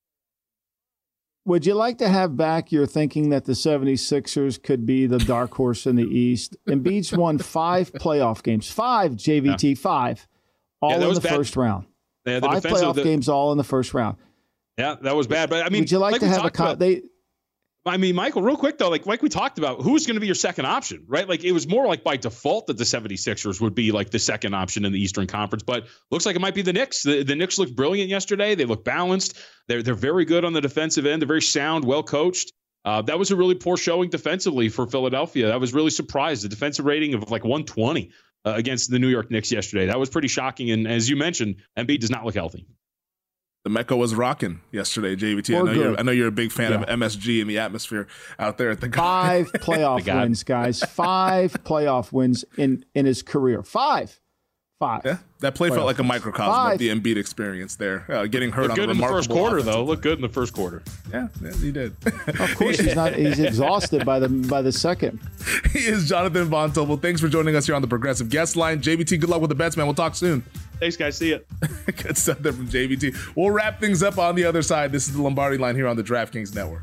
F: Would you like to have back your thinking that the seventy-sixers could be the dark horse in the East? Embiid's won five playoff games, five, J V T, yeah. five, all yeah, in the bad. first round. Yeah, the five playoff the, games all in the first round.
G: Yeah, that was bad. But I mean,
F: would you like, like to have a con- – they –
G: I mean, Michael, real quick, though, like like we talked about, who's going to be your second option, right? Like, it was more like by default that the seventy-sixers would be like the second option in the Eastern Conference, but looks like it might be the Knicks. The, the Knicks looked brilliant yesterday. They look balanced. They're they're very good on the defensive end. They're very sound, well coached. Uh, that was a really poor showing defensively for Philadelphia. I was really surprised. The defensive rating of like one twenty uh, against the New York Knicks yesterday. That was pretty shocking. And as you mentioned, Embiid does not look healthy.
E: The Mecca was rocking yesterday, J V T. I know, you're, I know you're a big fan yeah. of M S G and the atmosphere out there at the
F: Five playoff the wins, guys. Five playoff wins in, in his career. Five. Five.
E: Yeah, that play playoff felt like a microcosm Five. of the Embiid experience there. Uh, getting hurt
G: Looked
E: on
G: good
E: a
G: in the first quarter, though.
E: Play.
G: Looked good in the first quarter.
E: Yeah, yeah he did.
F: Of course, he's not. He's exhausted by the by the second.
E: He is Jonathan Von Tobel. Thanks for joining us here on the Progressive Guest Line. J V T, good luck with the bets, man. We'll talk soon.
G: Thanks, guys. See ya.
E: Good stuff there from J V T. We'll wrap things up on the other side. This is the Lombardi Line here on the DraftKings Network.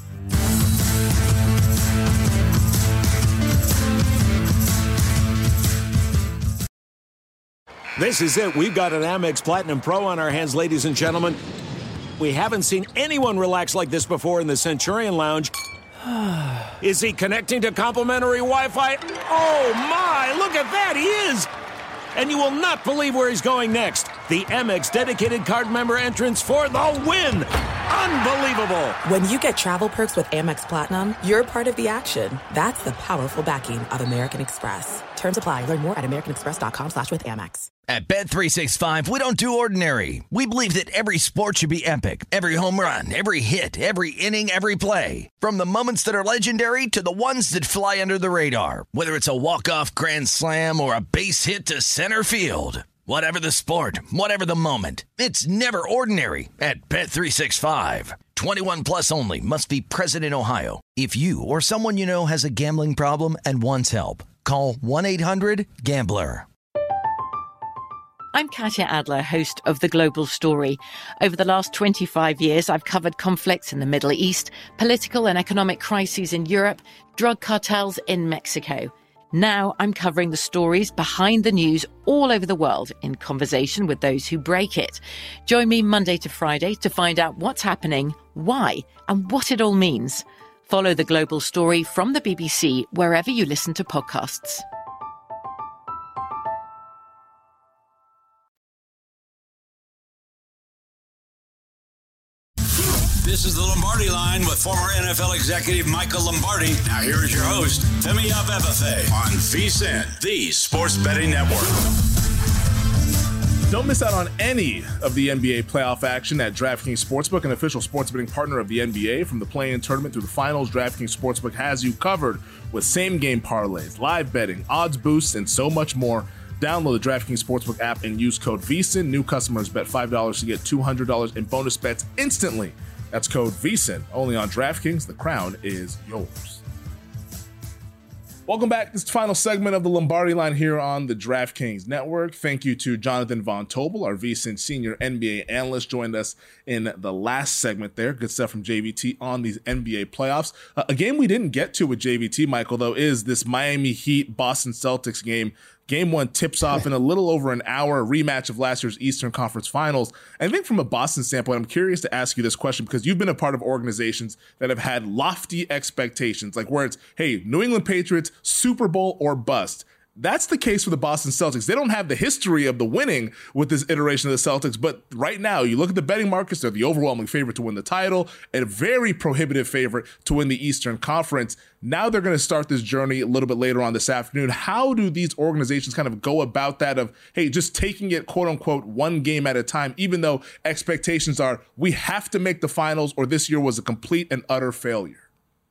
H: This is it. We've got an Amex Platinum Pro on our hands, ladies and gentlemen. We haven't seen anyone relax like this before in the Centurion Lounge. Is he connecting to complimentary Wi-Fi? Oh, my. Look at that. He is. And you will not believe where he's going next. The Amex dedicated card member entrance for the win. Unbelievable.
A: When you get travel perks with Amex Platinum, you're part of the action. That's the powerful backing of American Express. Terms apply. Learn more at americanexpress.com slash with Amex.
C: At Bet three sixty-five, we don't do ordinary. We believe that every sport should be epic. Every home run, every hit, every inning, every play. From the moments that are legendary to the ones that fly under the radar. Whether it's a walk-off grand slam or a base hit to center field. Whatever the sport, whatever the moment, it's never ordinary at Bet three sixty-five. twenty-one plus only. Must be present in Ohio. If you or someone you know has a gambling problem and wants help, call one eight hundred gambler.
B: I'm Katya Adler, host of The Global Story. Over the last twenty-five years, I've covered conflicts in the Middle East, political and economic crises in Europe, drug cartels in Mexico. Now I'm covering the stories behind the news all over the world in conversation with those who break it. Join me Monday to Friday to find out what's happening, why, and what it all means. Follow The Global Story from the B B C wherever you listen to podcasts.
D: This is the Lombardi Line with former N F L executive Michael Lombardi. Now here is your host, Femi Abebefe, on VSiN, the Sports Betting Network.
E: Don't miss out on any of the N B A playoff action at DraftKings Sportsbook, an official sports betting partner of the N B A. From the play-in tournament through the finals, DraftKings Sportsbook has you covered with same-game parlays, live betting, odds boosts, and so much more. Download the DraftKings Sportsbook app and use code VSiN. New customers bet five dollars to get two hundred dollars in bonus bets instantly. That's code VSiN, only on DraftKings. The crown is yours. Welcome back. This is the final segment of the Lombardi Line here on the DraftKings Network. Thank you to Jonathan Von Tobel, our VSiN senior N B A analyst, joined us in the last segment there. Good stuff from J V T on these N B A playoffs. Uh, a game we didn't get to with J V T, Michael, though, is this Miami Heat Boston Celtics game Game one tips off in a little over an hour, a rematch of last year's Eastern Conference Finals. And I think from a Boston standpoint, I'm curious to ask you this question because you've been a part of organizations that have had lofty expectations, like where it's, hey, New England Patriots, Super Bowl or bust. That's the case for the Boston Celtics. They don't have the history of the winning with this iteration of the Celtics, but right now, you look at the betting markets, they're the overwhelming favorite to win the title, and a very prohibitive favorite to win the Eastern Conference. Now they're going to start this journey a little bit later on this afternoon. How do these organizations kind of go about that of, hey, just taking it, quote unquote, one game at a time, even though expectations are, we have to make the finals or this year was a complete and utter failure?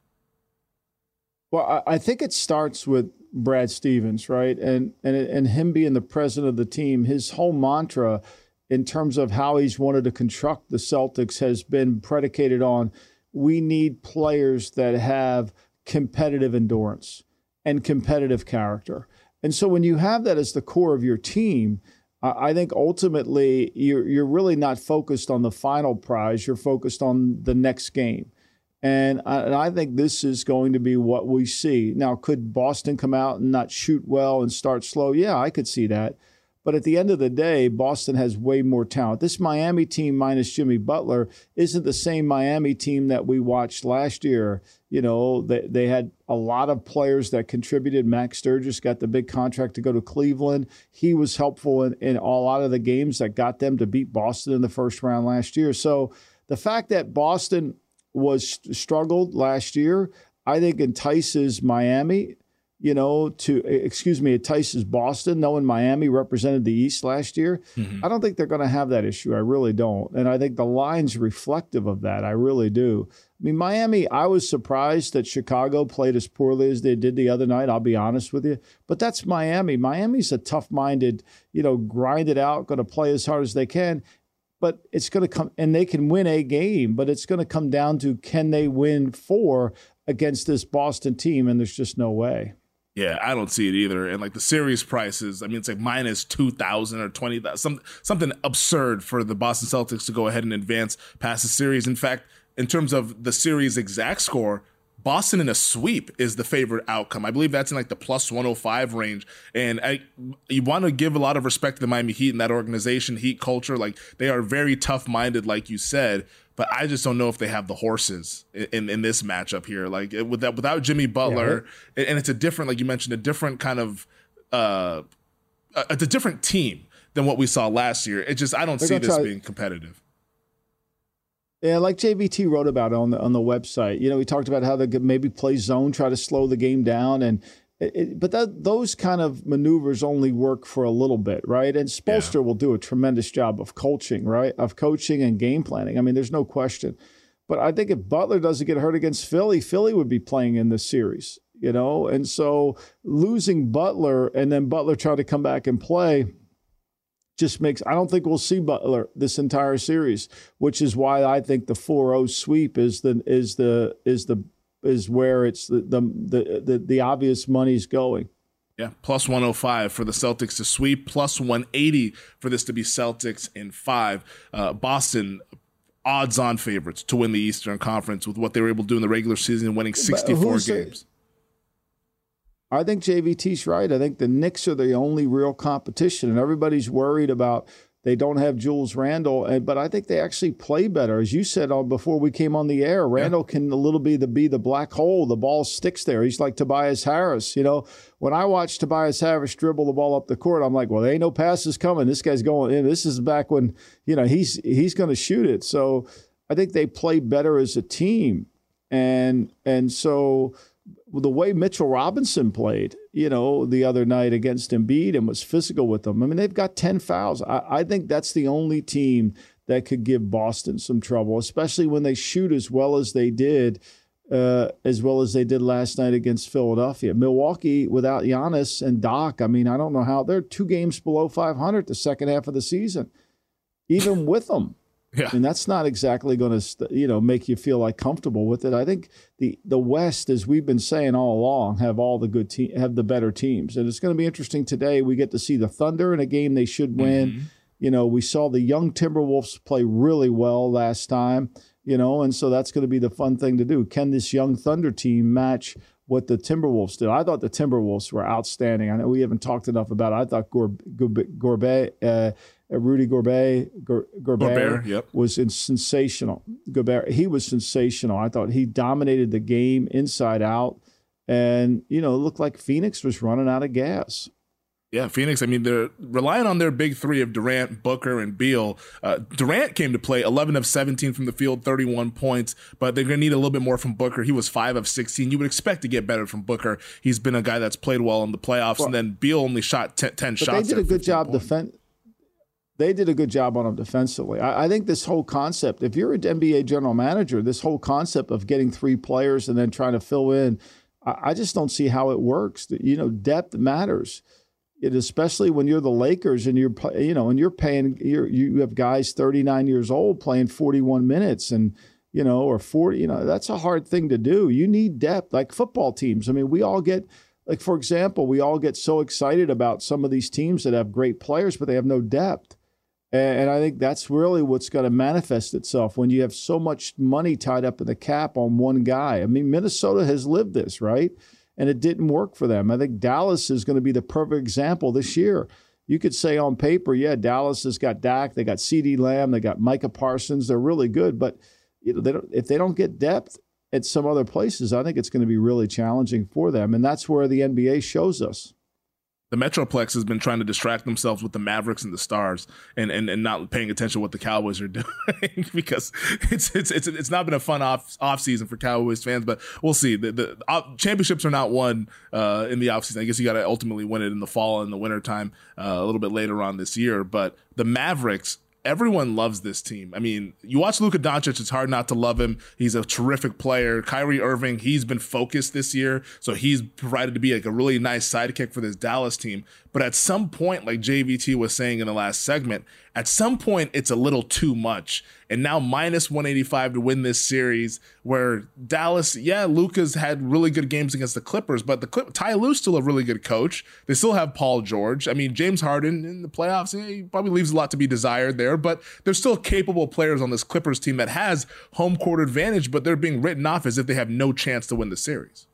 F: Well, I think it starts with Brad Stevens, right? And and and him being the president of the team, his whole mantra in terms of how he's wanted to construct the Celtics has been predicated on, we need players that have competitive endurance and competitive character. And so when you have that as the core of your team, I think ultimately you're you're really not focused on the final prize. You're focused on the next game. And I, and I think this is going to be what we see. Now, could Boston come out and not shoot well and start slow? Yeah, I could see that. But at the end of the day, Boston has way more talent. This Miami team minus Jimmy Butler isn't the same Miami team that we watched last year. You know, they, they had a lot of players that contributed. Max Sturgis got the big contract to go to Cleveland. He was helpful in, in a lot of the games that got them to beat Boston in the first round last year. So the fact that Boston was struggled last year, I think entices Miami, you know, to, excuse me, entices Boston, knowing Miami represented the East last year. Mm-hmm. I don't think they're going to have that issue. I really don't. And I think the line's reflective of that. I really do. I mean, Miami, I was surprised that Chicago played as poorly as they did the other night. I'll be honest with you. But that's Miami. Miami's a tough-minded, you know, grind it out, going to play as hard as they can. But it's going to come, and they can win a game, but it's going to come down to, can they win four against this Boston team? And there's just no way.
E: Yeah, I don't see it either. And like the series prices, I mean, it's like minus two thousand or twenty thousand, some, something absurd for the Boston Celtics to go ahead and advance past the series. In fact, in terms of the series exact score, Boston in a sweep is the favorite outcome. I believe that's in like the plus one oh five range. And I, you want to give a lot of respect to the Miami Heat and that organization, Heat culture. Like they are very tough-minded, like you said, but I just don't know if they have the horses in, in this matchup here. Like with that, without Jimmy Butler, yeah. And it's a different, like you mentioned, a different kind of, uh, it's a different team than what we saw last year. It just, I don't They're see this try- being competitive.
F: Yeah, like J V T wrote about it on the on the website. You know, he talked about how they could maybe play zone, try to slow the game down, and it, it, but that, those kind of maneuvers only work for a little bit, right? And Spoelstra yeah. will do a tremendous job of coaching, right? Of coaching and game planning. I mean, there's no question. But I think if Butler doesn't get hurt against Philly, Philly would be playing in this series, you know? And so losing Butler and then Butler trying to come back and play just makes, I don't think we'll see Butler this entire series, which is why I think the four oh sweep is the is the is the is where it's the the the, the, the obvious money's going.
E: Yeah, plus one oh five for the Celtics to sweep, plus one eighty for this to be Celtics in five. Uh, Boston, odds-on favorites to win the Eastern Conference with what they were able to do in the regular season, winning sixty-four games.
F: I think J V T's right. I think the Knicks are the only real competition, and everybody's worried about they don't have Julius Randle, and but I think they actually play better. As you said on before we came on the air, Randle yeah. can a little be the be the black hole. The ball sticks there. He's like Tobias Harris. You know, when I watch Tobias Harris dribble the ball up the court, I'm like, well, there ain't no passes coming. This guy's going in. This is back when, you know, he's he's going to shoot it. So I think they play better as a team, and and so. The way Mitchell Robinson played, you know, the other night against Embiid and was physical with them. I mean, they've got ten fouls. I, I think that's the only team that could give Boston some trouble, especially when they shoot as well as they did, uh, as well as they did last night against Philadelphia. Milwaukee without Giannis and Doc, I mean, I don't know how. They're two games below five hundred the second half of the season, even with them. Yeah. And that's not exactly going to, you know, make you feel like comfortable with it. I think the the West, as we've been saying all along, have all the good te- have the better teams, and it's going to be interesting today. We get to see the Thunder in a game they should win. Mm-hmm. You know, we saw the young Timberwolves play really well last time. You know, and so that's going to be the fun thing to do. Can this young Thunder team match what the Timberwolves did. I thought the Timberwolves were outstanding. I know we haven't talked enough about it. I thought Gorbet, uh, Rudy Gorbet, Gorbert,
E: Gobert, yep.
F: was in sensational. Gobert, he was sensational. I thought he dominated the game inside out, and you know, it looked like Phoenix was running out of gas.
E: Yeah, Phoenix, I mean, they're relying on their big three of Durant, Booker, and Beal. Uh, Durant came to play eleven of seventeen from the field, thirty-one points, but they're going to need a little bit more from Booker. He was five of sixteen. You would expect to get better from Booker. He's been a guy that's played well in the playoffs, well, and then Beal only shot ten, ten
F: but
E: shots.
F: They did a good job defend. They did a good job on him defensively. I, I think this whole concept, if you're an N B A general manager, this whole concept of getting three players and then trying to fill in, I, I just don't see how it works. You know, depth matters. It, especially when you're the Lakers and you're, you know, and you're paying, you're, you have guys thirty-nine years old playing forty-one minutes and, you know, or forty, you know, that's a hard thing to do. You need depth, like football teams. I mean, we all get, like, for example, we all get so excited about some of these teams that have great players, but they have no depth. And, and I think that's really what's going to manifest itself when you have so much money tied up in the cap on one guy. I mean, Minnesota has lived this, right? And it didn't work for them. I think Dallas is going to be the perfect example this year. You could say on paper, yeah, Dallas has got Dak, they got CeeDee Lamb, they got Micah Parsons. They're really good, but you know, they don't, if they don't get depth at some other places, I think it's going to be really challenging for them. And that's where the N B A shows us.
E: The Metroplex has been trying to distract themselves with the Mavericks and the Stars, and and, and not paying attention to what the Cowboys are doing because it's it's it's it's not been a fun off off season for Cowboys fans. But we'll see. The, the uh, championships are not won uh, in the off season. I guess you got to ultimately win it in the fall and the winter time uh, a little bit later on this year. But the Mavericks, everyone loves this team. I mean, you watch Luka Doncic, it's hard not to love him. He's a terrific player. Kyrie Irving, he's been focused this year, so he's provided to be like a really nice sidekick for this Dallas team. But at some point, like J V T was saying in the last segment, at some point it's a little too much. And now minus one eighty-five to win this series, where Dallas, yeah, Luka's had really good games against the Clippers, but the Clip- Ty Lue's still a really good coach. They still have Paul George. I mean, James Harden in the playoffs, yeah, he probably leaves a lot to be desired there, but there's still capable players on this Clippers team that has home court advantage, but they're being written off as if they have no chance to win the series.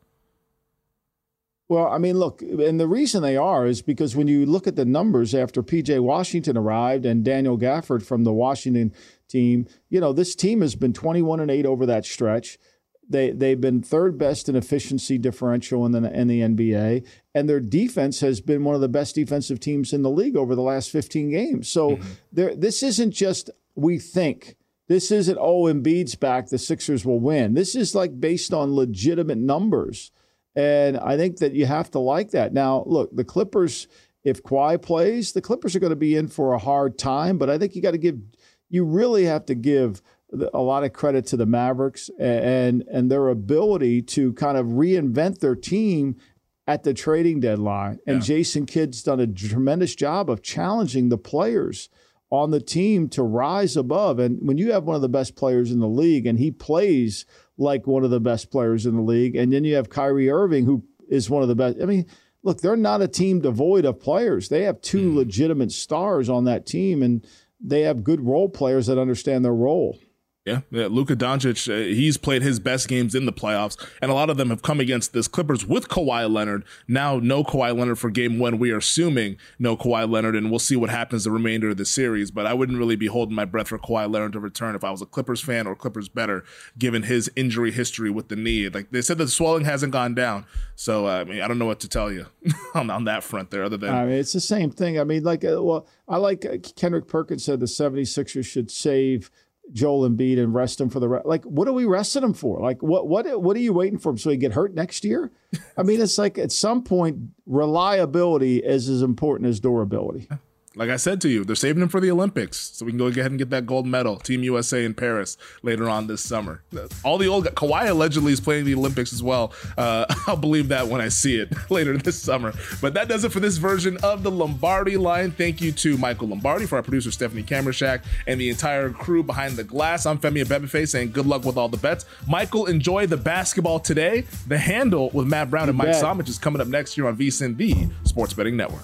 F: Well, I mean, look, and the reason they are is because when you look at the numbers after P J Washington arrived and Daniel Gafford from the Washington team, you know, this team has been twenty-one and eight over that stretch. They, they've been third best in efficiency differential in the, in the N B A, and their defense has been one of the best defensive teams in the league over the last fifteen games. So mm-hmm. there, this isn't just we think. This isn't, oh, Embiid's back, the Sixers will win. This is like based on legitimate numbers. And I think that you have to like that. Now, look, the Clippers, if Kawhi plays, the Clippers are going to be in for a hard time. But I think you got to give, you really have to give a lot of credit to the Mavericks and and their ability to kind of reinvent their team at the trading deadline. And yeah. Jason Kidd's done a tremendous job of challenging the players on the team to rise above. And when you have one of the best players in the league and he plays like one of the best players in the league, and then you have Kyrie Irving, who is one of the best. I mean, look, they're not a team devoid of players. They have two mm. legitimate stars on that team, and they have good role players that understand their role.
E: Yeah, yeah. Luka Doncic, uh, he's played his best games in the playoffs, and a lot of them have come against this Clippers with Kawhi Leonard. Now, no Kawhi Leonard for game one. We are assuming no Kawhi Leonard, and we'll see what happens the remainder of the series. But I wouldn't really be holding my breath for Kawhi Leonard to return if I was a Clippers fan or Clippers better, given his injury history with the knee. Like they said, the swelling hasn't gone down. So, uh, I mean, I don't know what to tell you on, on that front there other than.
F: I mean, it's the same thing. I mean, like, uh, well, I like uh, Kendrick Perkins said the seventy-sixers should save Joel Embiid and rest him for the rest. Like, what are we resting him for? Like, what what what are you waiting for him so he get hurt next year? I mean, it's like at some point, reliability is as important as durability.
E: Like I said to you, they're saving him for the Olympics, so we can go ahead and get that gold medal, Team U S A in Paris later on this summer. All the old Kawhi allegedly is playing the Olympics as well. Uh, I'll believe that when I see it later this summer. But that does it for this version of the Lombardi Line. Thank you to Michael Lombardi, for our producer Stephanie Kamershak, and the entire crew behind the glass. I'm Femi Abebefe saying good luck with all the bets. Michael, enjoy the basketball today. The Handle with Matt Brown and Mike Somich is coming up next year on VSiN, the Sports Betting Network.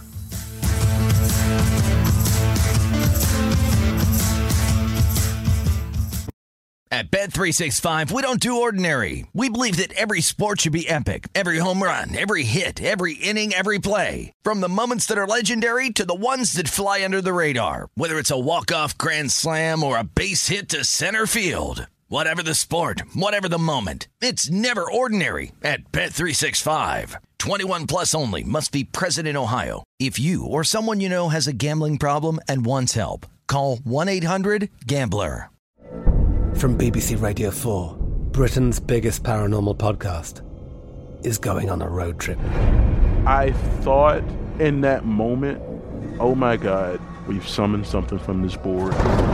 C: At Bet three sixty-five, we don't do ordinary. We believe that every sport should be epic. Every home run, every hit, every inning, every play. From the moments that are legendary to the ones that fly under the radar. Whether it's a walk-off grand slam or a base hit to center field. Whatever the sport, whatever the moment. It's never ordinary at Bet three sixty-five. twenty-one plus only. Must be present in Ohio. If you or someone you know has a gambling problem and wants help, call one eight hundred gambler.
I: From B B C Radio four, Britain's biggest paranormal podcast is going on a road trip.
J: I thought in that moment, oh my God, we've summoned something from this board.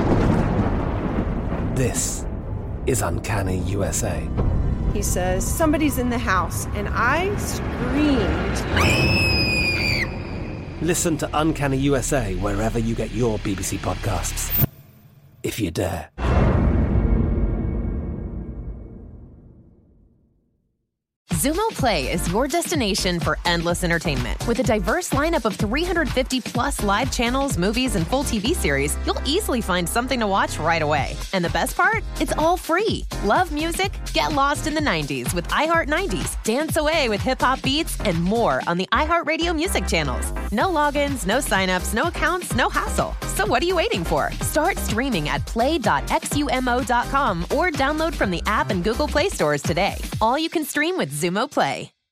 I: This is Uncanny U S A.
K: He says, somebody's in the house, and I screamed.
I: Listen to Uncanny U S A wherever you get your B B C podcasts, if you dare.
L: Xumo Play is your destination for endless entertainment. With a diverse lineup of three hundred fifty plus live channels, movies, and full T V series, you'll easily find something to watch right away. And the best part? It's all free. Love music? Get lost in the nineties with iHeart nineties, dance away with hip-hop beats, and more on the iHeartRadio music channels. No logins, no signups, no accounts, no hassle. So what are you waiting for? Start streaming at play dot xumo dot com or download from the app and Google Play stores today. All you can stream with Xumo Play.